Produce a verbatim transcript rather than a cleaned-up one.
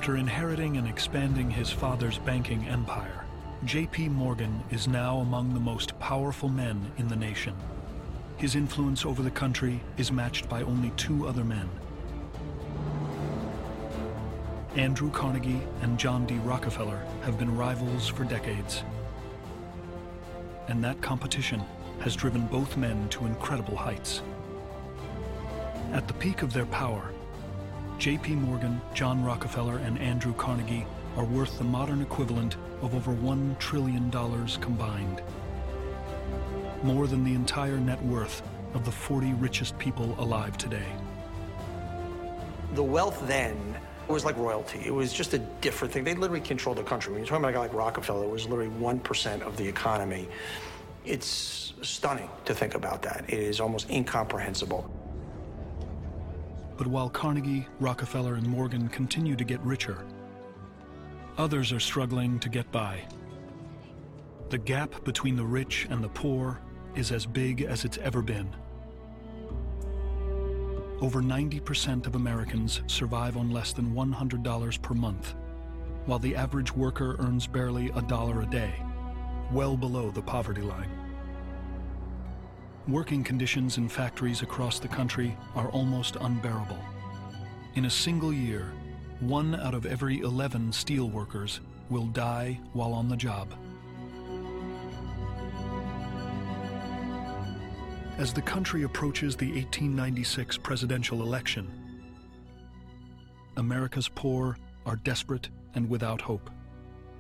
After inheriting and expanding his father's banking empire, J P Morgan is now among the most powerful men in the nation. His influence over the country is matched by only two other men. Andrew Carnegie and John D. Rockefeller have been rivals for decades. And that competition has driven both men to incredible heights. At the peak of their power, J P Morgan, John Rockefeller, and Andrew Carnegie are worth the modern equivalent of over one trillion dollars combined. More than the entire net worth of the forty richest people alive today. The wealth then was like royalty. It was just a different thing. They literally controlled the country. When you're talking about a guy like Rockefeller, it was literally one percent of the economy. It's stunning to think about that. It is almost incomprehensible. But while Carnegie, Rockefeller, and Morgan continue to get richer, others are struggling to get by. The gap between the rich and the poor is as big as it's ever been. Over ninety percent of Americans survive on less than one hundred dollars per month, while the average worker earns barely a dollar a day, well below the poverty line. Working conditions in factories across the country are almost unbearable. In a single year, one out of every eleven steel workers will die while on the job. As the country approaches the eighteen ninety-six presidential election, America's poor are desperate and without hope.